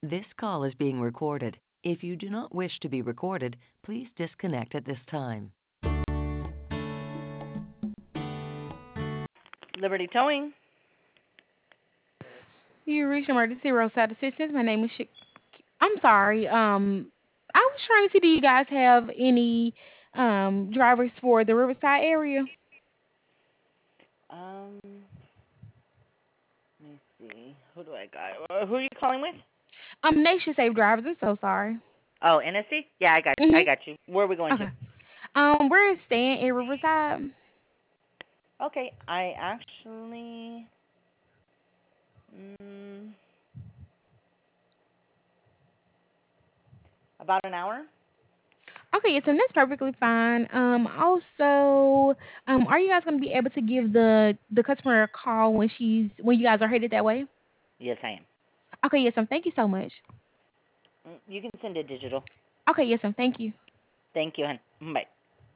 This call is being recorded. If you do not wish to be recorded, please disconnect at this time. Liberty Towing. You reached emergency roadside assistance. My name is I'm sorry. I was trying to see, do you guys have any drivers for the Riverside area? Let me see. Who do I got? Who are you calling with? Nation Safe drivers. I'm so sorry. Oh, NSC? Yeah, I got you. I Mhm. got you. Where are we going to? Okay. We're staying in Riverside. Okay, I actually mm, about an hour. Okay, yes, and that's perfectly fine. Also, are you guys gonna be able to give the customer a call when you guys are headed that way? Yes, I am. Okay, yes, thank you so much. You can send it digital. Okay, yes, thank you. Thank you, hon. Bye.